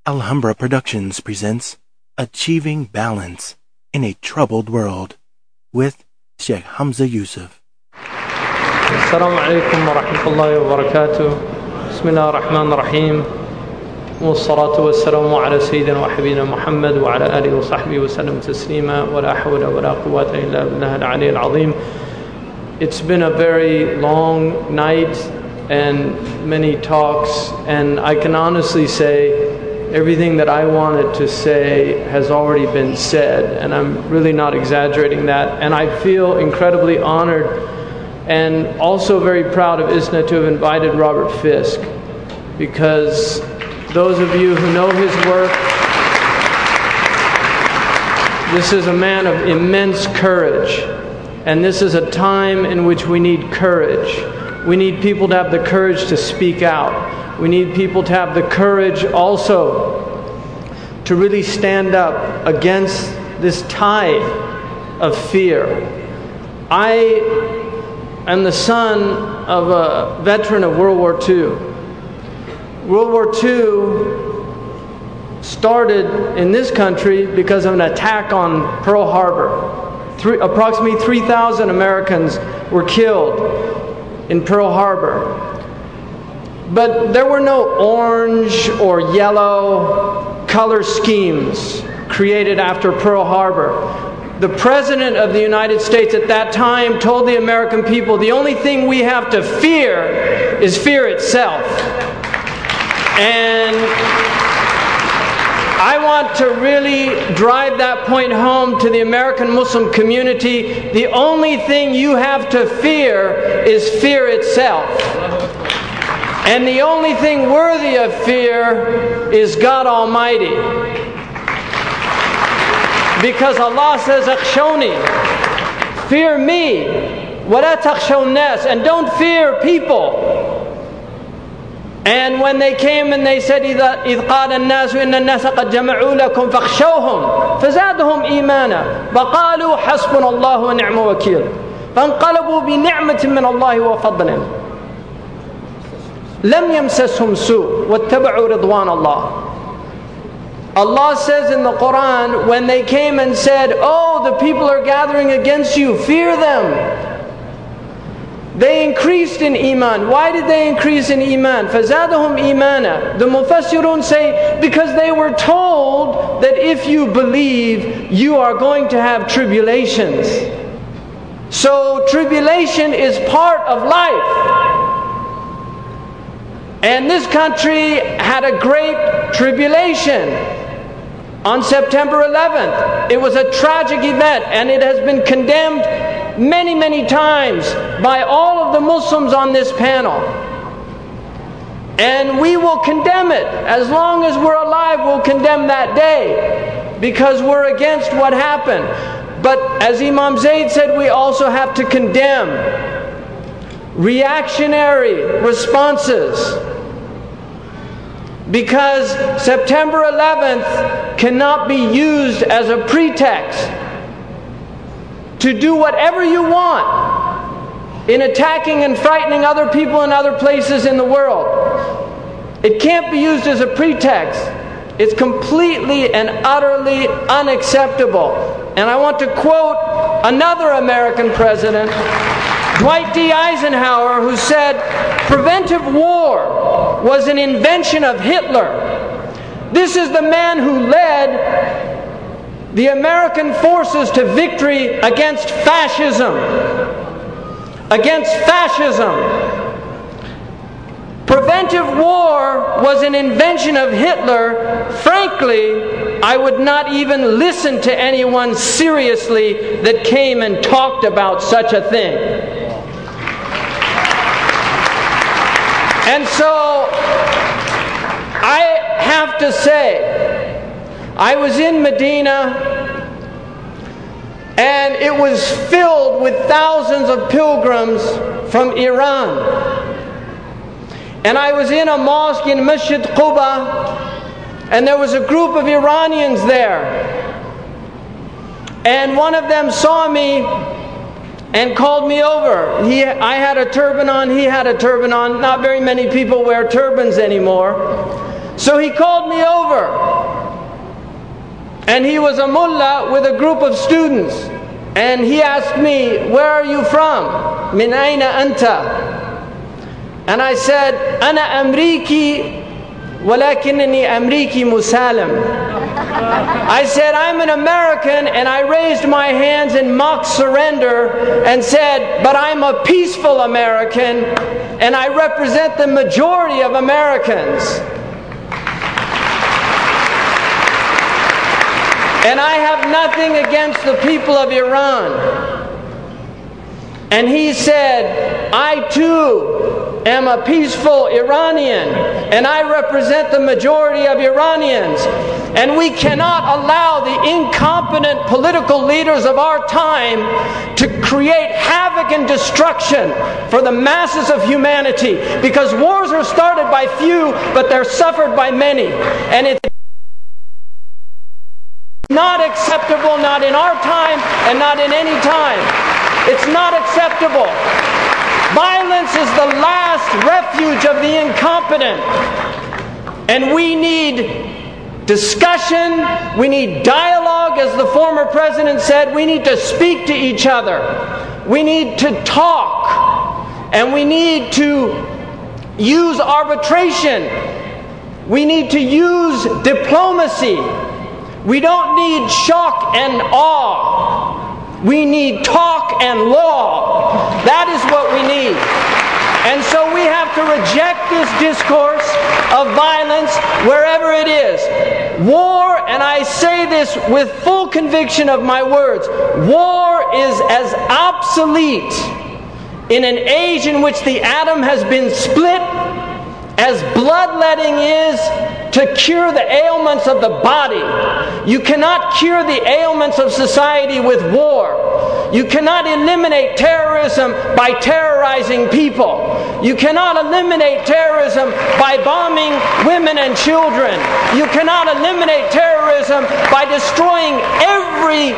Alhambra Productions presents Achieving Balance in a Troubled World with Sheikh Hamza Yusuf. Assalamu alaikum wa rahmatullahi wa barakatuh. Bismillah ar-Rahman ar-Rahim. Wassalatu wassalamu ala Sayyidina wa Habibina Muhammad wa ala alihi wa sahbihi wa sallam taslima wa la hawla wa la quwwata illa billah al-ali al-azim. It's been a very long night and many talks, and I can honestly say everything that I wanted to say has already been said, and I'm really not exaggerating that. And I feel incredibly honored and also very proud of ISNA to have invited Robert Fisk, because those of you who know his work, this is a man of immense courage, and this is a time in which we need courage. We need people to have the courage to speak out. We need people to have the courage also to really stand up against this tide of fear. I am the son of a veteran of World War II. World War II started in this country because of an attack on Pearl Harbor. Approximately 3,000 Americans were killed in Pearl Harbor. But there were no orange or yellow color schemes created after Pearl Harbor. The President of the United States at that time told the American people, the only thing we have to fear is fear itself. And I want to really drive that point home to the American Muslim community. The only thing you have to fear is fear itself. And the only thing worthy of fear is God Almighty. Because Allah says, "Akhshawni," fear me, وَلَا تَخْشَوْا النَّاسِ, and don't fear people. And when they came and they said, إِذْ قَالَ النَّاسُ إِنَّ النَّاسَ قَدْ جَمَعُوا لَكُمْ فَاخْشَوْهُمْ فَزَادَهُمْ إِيمَانًا وَقَالُوا حَسْبُنَا اللَّهُ وَنِعْمَ الْوَكِيلُ فَانْقَلَبُوا بِنِعْمَةٍ مِّنَ اللَّهِ وَفَضْلٍ لَمْ يَمْسَسْهُمْ سُوءٌ وَاتَّبَعُوا رِضْوَانَ اللَّهِ. Allah says in the Quran, when they came and said, "Oh, the people are gathering against you, fear them," they increased in iman. Why did they increase in iman? فَزَادَهُمْ إِيمَانًا. The Mufassirun say, because they were told that if you believe, you are going to have tribulations. So tribulation is part of life. And this country had a great tribulation on September 11th. It was a tragic event, and it has been condemned many, many times by all of the Muslims on this panel. And we will condemn it. As long as we're alive, we'll condemn that day, because we're against what happened. But as Imam Zayd said, we also have to condemn reactionary responses, because September 11th cannot be used as a pretext to do whatever you want in attacking and frightening other people in other places in the world. It can't be used as a pretext. It's completely and utterly unacceptable. And I want to quote another American president, Dwight D. Eisenhower, who said, "Preventive war was an invention of Hitler." This is the man who led the American forces to victory against fascism. Against fascism. Preventive war was an invention of Hitler. Frankly, I would not even listen to anyone seriously that came and talked about such a thing. And so, I have to say, I was in Medina, and it was filled with thousands of pilgrims from Iran. And I was in a mosque in Masjid Quba, and there was a group of Iranians there. And one of them saw me and called me over. I had a turban on, he had a turban on. Not very many people wear turbans anymore. So he called me over, and he was a mullah with a group of students, and he asked me, "Where are you from? Min ayna anta?" And I said, "Ana Amriki, walakinni Amriki musalim." I said, "I'm an American," and I raised my hands in mock surrender and said, "But I'm a peaceful American, and I represent the majority of Americans. And I have nothing against the people of Iran." And he said, "I too am a peaceful Iranian, and I represent the majority of Iranians. And we cannot allow the incompetent political leaders of our time to create havoc and destruction for the masses of humanity, because wars are started by few, but they're suffered by many. And it's not acceptable, not in our time and not in any time. It's not acceptable. Violence is the last refuge of the incompetent. And we need discussion, we need dialogue, as the former president said. We need to speak to each other. We need to talk. And we need to use arbitration. We need to use diplomacy. We don't need shock and awe. We need talk and law. That is what we need. And so we have to reject this discourse of violence wherever it is. War, and I say this with full conviction of my words, war is as obsolete in an age in which the atom has been split as bloodletting is to cure the ailments of the body. You cannot cure the ailments of society with war. You cannot eliminate terrorism by terrorizing people. You cannot eliminate terrorism by bombing women and children. You cannot eliminate terrorism by destroying every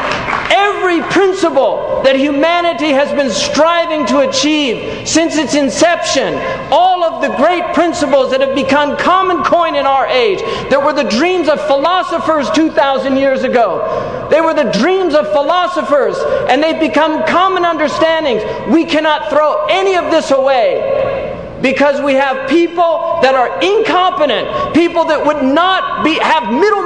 principle that humanity has been striving to achieve since its inception. All of the great principles that have become common coin in our age, that were the dreams of philosophers 2,000 years ago. They were the dreams of philosophers, and they've become common understandings. We cannot throw any of this away, because we have people that are incompetent, people that would not have middle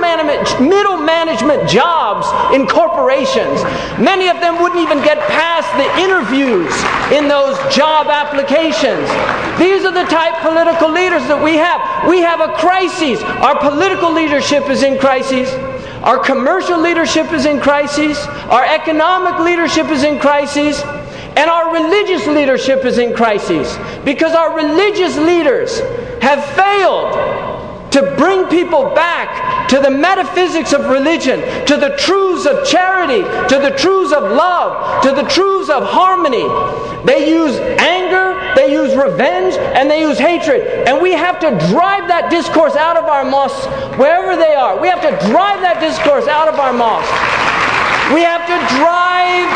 management jobs in corporations. Many of them wouldn't even get past the interviews in those job applications. These are the type of political leaders that we have. We have a crisis. Our political leadership is in crisis. Our commercial leadership is in crisis. Our economic leadership is in crisis. And our religious leadership is in crisis, because our religious leaders have failed to bring people back to the metaphysics of religion, to the truths of charity, to the truths of love, to the truths of harmony. They use anger, they use revenge, and they use hatred. And we have to drive that discourse out of our mosques wherever they are. We have to drive that discourse out of our mosques. We have to drive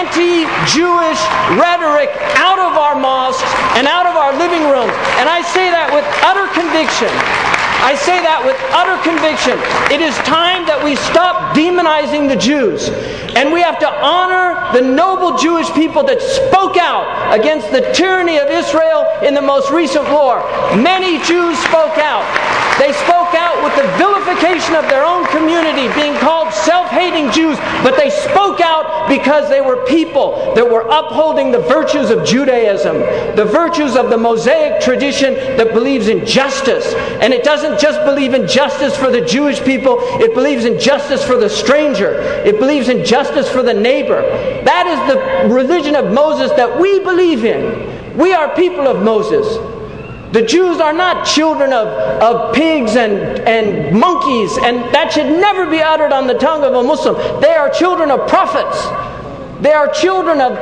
anti-Jewish rhetoric out of our mosques and out of our living rooms. And I say that with utter conviction. I say that with utter conviction. It is time that we stop demonizing the Jews. And we have to honor the noble Jewish people that spoke out against the tyranny of Israel in the most recent war. Many Jews spoke out. They spoke out with the vilification of their own community, being called self-hating Jews, but they spoke out because they were people that were upholding the virtues of Judaism, the virtues of the Mosaic tradition that believes in justice. And it doesn't just believe in justice for the Jewish people, it believes in justice for the stranger. It believes in justice for the neighbor. That is the religion of Moses that we believe in. We are people of Moses. The Jews are not children of pigs and monkeys, and that should never be uttered on the tongue of a Muslim. They are children of prophets. They are children of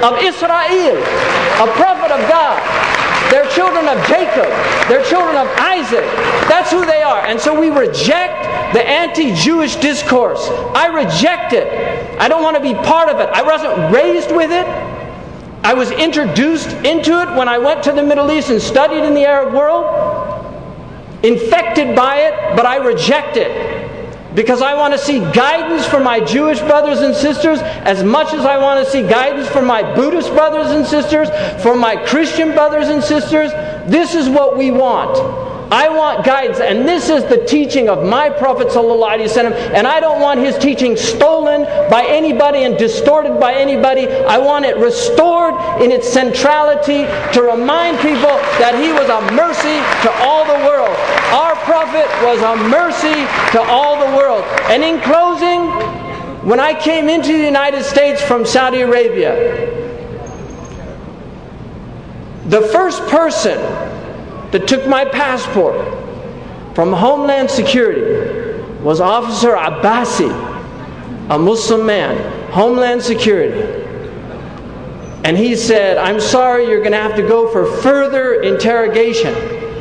Israel, a prophet of God. They're children of Jacob. They're children of Isaac. That's who they are. And so we reject the anti-Jewish discourse. I reject it. I don't want to be part of it. I wasn't raised with it. I was introduced into it when I went to the Middle East and studied in the Arab world. infected by it, but I reject it. Because I want to see guidance for my Jewish brothers and sisters as much as I want to see guidance for my Buddhist brothers and sisters, for my Christian brothers and sisters. This is what we want. I want guidance, and this is the teaching of my Prophet ﷺ, and I don't want his teaching stolen by anybody and distorted by anybody. I want it restored in its centrality to remind people that he was a mercy to all the world. Our Prophet was a mercy to all the world. And in closing, when I came into the United States from Saudi Arabia, the first person that took my passport from Homeland Security was Officer Abbasi, a Muslim man, Homeland Security. And he said, "I'm sorry, you're going to have to go for further interrogation."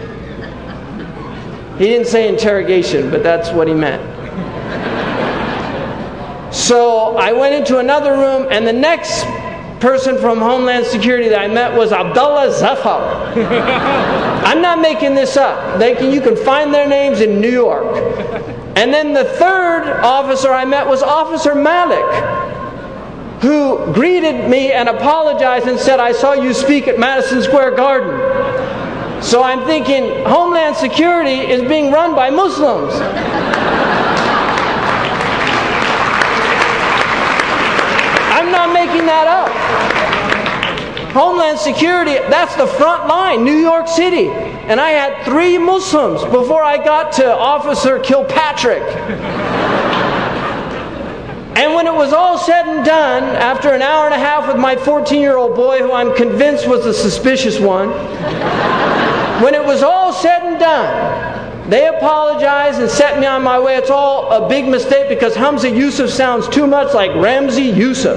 He didn't say interrogation, but that's what he meant. So I went into another room, and the next person from Homeland Security that I met was Abdullah Zafar. I'm not making this up. You can find their names in New York. And then the third officer I met was Officer Malik, who greeted me and apologized and said, "I saw you speak at Madison Square Garden." So I'm thinking, Homeland Security is being run by Muslims. I'm not making that up. Homeland Security, that's the front line, New York City. And I had 3 Muslims before I got to Officer Kilpatrick. And when it was all said and done, after an hour and a half with my 14-year-old boy, who I'm convinced was the suspicious one, when it was all said and done, they apologized and set me on my way. It's all a big mistake because Hamza Yusuf sounds too much like Ramzi Yusuf.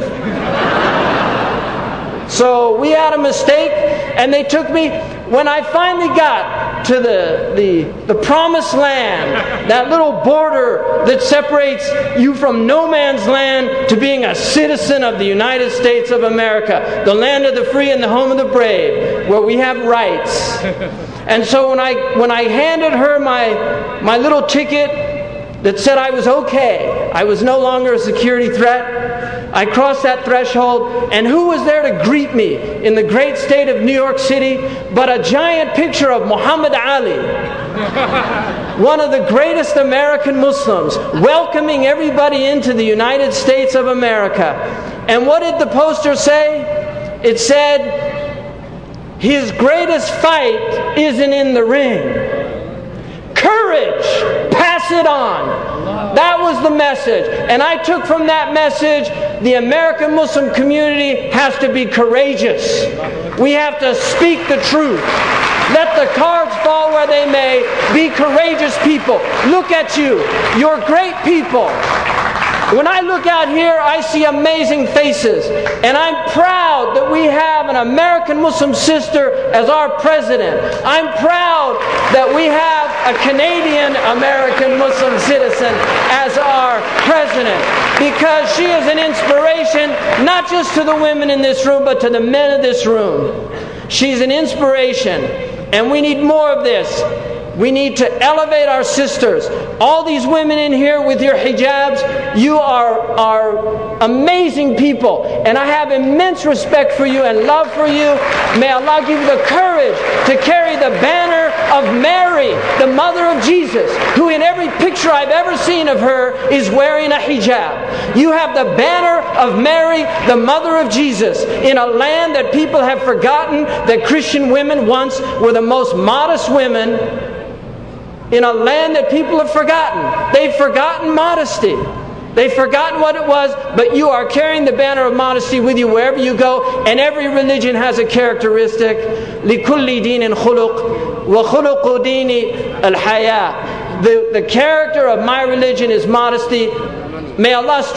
So we had a mistake, and they took me. When I finally got to the promised land, that little border that separates you from no man's land to being a citizen of the United States of America, the land of the free and the home of the brave, where we have rights. And so when I handed her my little ticket that said I was okay, I was no longer a security threat, I crossed that threshold, and who was there to greet me in the great state of New York City but a giant picture of Muhammad Ali, one of the greatest American Muslims, welcoming everybody into the United States of America. And what did the poster say? It said, "His greatest fight isn't in the ring. Courage, pass it on." That was the message. And I took from that message, the American Muslim community has to be courageous. We have to speak the truth. Let the cards fall where they may. Be courageous people. Look at you. You're great people. When I look out here, I see amazing faces. And I'm proud that we have an American Muslim sister as our president. I'm proud that we have a Canadian American Muslim citizen as our president. Because she is an inspiration, not just to the women in this room, but to the men of this room. She's an inspiration. And we need more of this. We need to elevate our sisters. All these women in here with your hijabs, you are amazing people. And I have immense respect for you and love for you. May Allah give you the courage to carry the banner of Mary, the mother of Jesus, who in every picture I've ever seen of her is wearing a hijab. You have the banner of Mary, the mother of Jesus, in a land that people have forgotten that Christian women once were the most modest women. In a land that people have forgotten. They've forgotten modesty. They've forgotten what it was, but you are carrying the banner of modesty with you wherever you go, and every religion has a characteristic. لِكُلِّ دِينٍ خُلُقٍ وَخُلُقُ دِينِ الْحَيَاةِ. The character of my religion is modesty. May Allah